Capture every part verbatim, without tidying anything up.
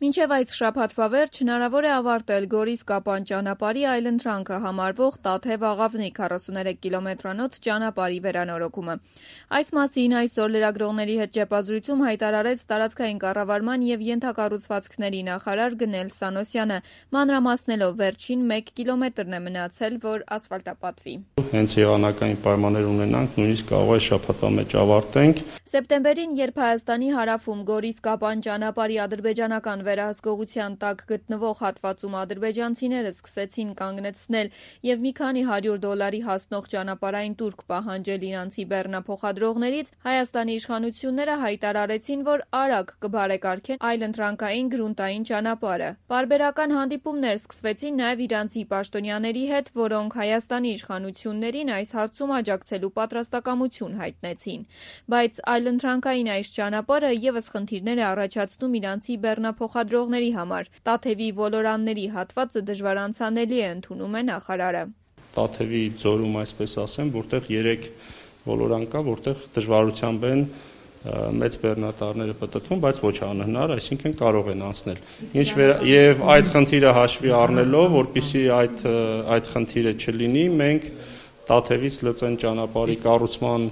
Մինչև այս շաբաթվա վերջ հնարավոր է ավարտել Գորիս-Կապան ճանապարհի այլընտրանքը համարվող Տաթև-Աղավնի քառասուներեք կիլոմետրանոց ճանապարհի վերանորոգումը։ Այս մասին այսօր լրագրողների հետ ճեպազրույցում հայտարարեց տարածքային կառավարման և ենթակառուցվածքների նախարար Գնել Սանոսյանը, մանրամասնելով վերջին մեկ կիլոմետրն է մնացել, որ ասֆալտապատվի։ Հենց եղանակային պայմաններ ունենանք, նույնիսկ կարող է շաբաթվա մեջ ավարտենք։ Սեպտեմբերին, երբ Հայաստանի հարավում Գորիս-Կապան ճանապարհի ադրբեջանական վերահսկողության տակ գտնվող հատվածում ադրբեջանցիները սկսեցին կանգնեցնել և մի քանի հարյուր դոլարի հասնող ճանապարհային տուրք պահանջել իրանցի բեռնափոխադրողներից, Հայաստանի իշխանությունները հայտարարեցին, որ արագ կբարեկարգեն այլընտրանքային գրունտային ճանապարհը։ Պարբերական հանդիպումներ սկսվեցին նաև իրանցի պաշտոնյաների հետ, որոնք Հայաստանի իշխանություններին այս հարցում աջակցելու պատրաստակամություն հայտնեցին։ Բայց այլընտրանքային այս ճանապարհը ևս խնդիրներ է առաջացնում իրանցի բեռնափոխադրողների համար։ Տաթևի ոլորանների հատվածը դժվար անցանելի է, ընդունում է նախարարը։ Տաթևի ձորում, այսպես ասեմ, որտեղ երեք ոլորան կա, որտեղ դժվարությամբ են մեծ բեռնատարները պտտվում, բայց ոչ անհնար, այսինքն կարող են անցնել։ Ինչ եւ այդ խնդիրը հաշվի առնելով, որպեսզի այդ այդ խնդիրը չլինի, մենք Տաթևից Լծեն ճանապարհի կառուցման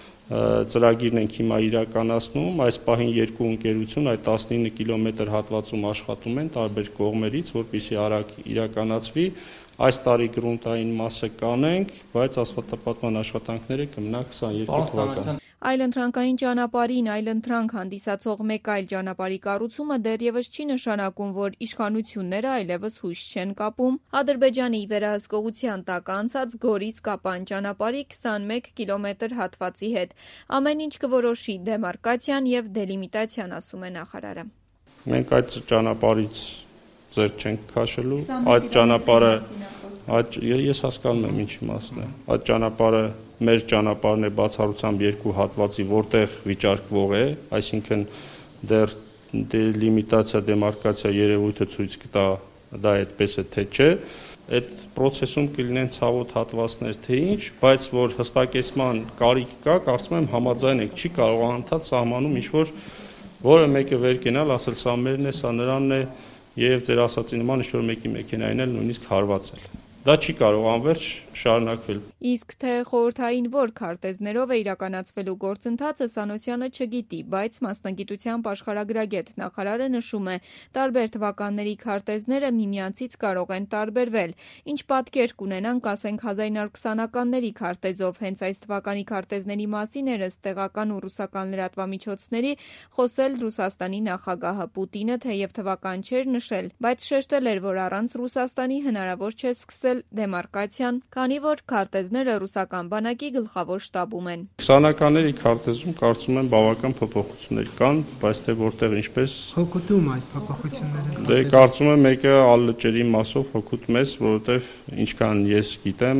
ծրագիրն ենք հիմա իրականացնում, այս պահին երկու ընկերություն այդ տասնինը կիլոմետր հատվածում աշխատում են տարբեր կողմերից, որպեսզի արագ իրականացվի, այս տարի գրունտային մասը կանենք, բայց ասֆալտապատման աշխատանքները կմնա քսաներկու թվական։ Այլընտրանքային ճանապարհին այլընտրանք հանդիսացող մեկ այլ ճանապարհի կառուցումը դեռևս չի նշանակում, որ իշխանությունները այլևս հույս չեն կապում Ադրբեջանի վերահսկողության տակ անցած Գորիս-Կապան ճանապարհի քսանմեկ կիլոմետր հատվածի հետ։ Ամեն ինչ կորոշի դեմարկացիան եւ դելիմիտացիան, ասում է նախարարը։ Մենք այդ ճանապարհից ձեռք չենք քաշելու, այդ ճանապարհը այդ ես հասկանում եմ ինչ իմաստն է։ Այդ ճանապարհը մեր ճանապարհն է բացառությամբ երկու հատվածի, որտեղ վիճարկվող է, այսինքն դեռ դելիմիտացիա, դեմարկացիա երևույթը ցույց կտա դա այդպես է թե չէ։ Այդ process-ում կլինեն ցավոտ հատվածներ թե ինչ, բայց որ հստակեցման կարիք կա, կարծում եմ համաձայն եք, չի կարող անընդհատ սահմանում ինչ-որ որը մեկը վեր կենալ, ասել սա մերն է, սա նրանն է եւ ձեր ասածի նման ինչ-որ մեկի մեքենային էլ նույնիսկ հարվածել։ Դա չի կարող անվերջ շարունակվել։ Իսկ թե խորհրդային որ քարտեզներով է իրականացվելու գործընթացը Սանոսյանը չգիտի, բայց մասնագիտությամբ աշխարհագրագետ նախարարը նշում է, տարբեր թվականների քարտեզները միմյանցից կարող են տարբերվել։ Ինչ պատկեր կունենանք, ասենք հազար իննյակ քսանականների քարտեզով, հենց այս թվականի քարտեզների մասին էր ըստ տեղական ու ռուսական լրատվամիջոցների խոսել Ռուսաստանի նախագահը Պուտինը, թեև թվական չէր նշել, բայց շեշտել էր, որ առանց Ռուսաստանի հնարավոր չէ սկսել դեմարկացիան, քանի որ քարտեզները ռուսական բանակի գլխավոր շտաբում են։ քսանականների քարտեզում կարծում եմ բավական փոփոխություններ կան, բայց թե որտեղ ինչպես հոգուտում այդ փոփոխությունները։ Դե կարծում եմ մեկը ալլճերի մասով հոգուտում ես, որովհետև ինչքան ես գիտեմ,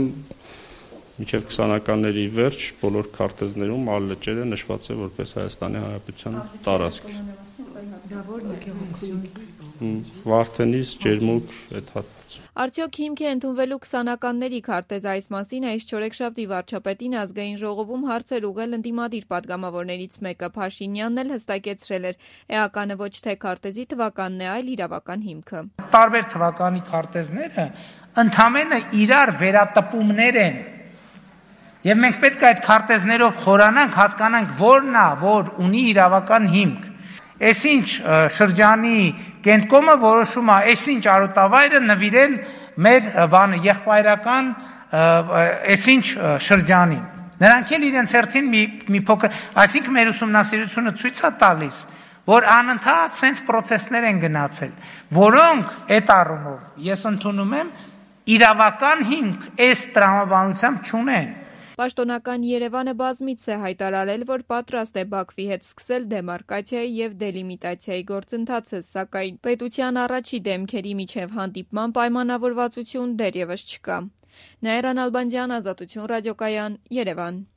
մինչև քսանականների վերջ բոլոր քարտեզներում ալլճերը նշված է որպես Հայաստանի Հանրապետության տարածք։ Դա որն է գեղեցիկ։ Վարդենիս, Ջերմուկ, այդ հատվածում։ Արդյոք հիմք է ընդունվելու քսանականների քարտեզ, այս մասին այս չորեքշաբթի վարչապետին ազգային ժողովում հարցեր ուղղել ընդդիմադիր պատգամավորներից մեկը Փաշինյանն էլ հստակեցրել էր, էականը ոչ թե քարտեզի թվականն է, այլ իրավական հիմքը։ Տարբեր թվականի քարտեզները ընդամենը իրար վերատպումներ են։ Եվ մենք պետք է այդ քարտեզներով խորանանք, հասկանանք որն է, որ ունի իրավական հիմք։ Այսինչ շրջանի կենտկոմը որոշում է, այսինչ արոտավայրը նվիրել մեր բանը եղբայրական այսինչ շրջանին։ Նրանք էլ իրենց հերթին մի մի փոքր, այսինքն մեր ուսումնասիրությունը ցույց է տալիս, որ անընդհատ sense process-ներ են գնացել, որոնք այդ առումով ես ընդունում եմ իրավական հիմք այս տրամաբանությամբ չունեն։ Պաշտոնական Երևանը բազմիցս է հայտարարել, որ պատրաստ է Բաքվի հետ սկսել դեմարկացիայի և դելիմիտացիայի գործընթացը, սակայն պետության առաջի դեմքերի միջև հանդիպման պայմանավորվածություն դեռևս չկա։ Նաիրա Նալբանդյան, Ազատություն ռադիոկայան, Երևան։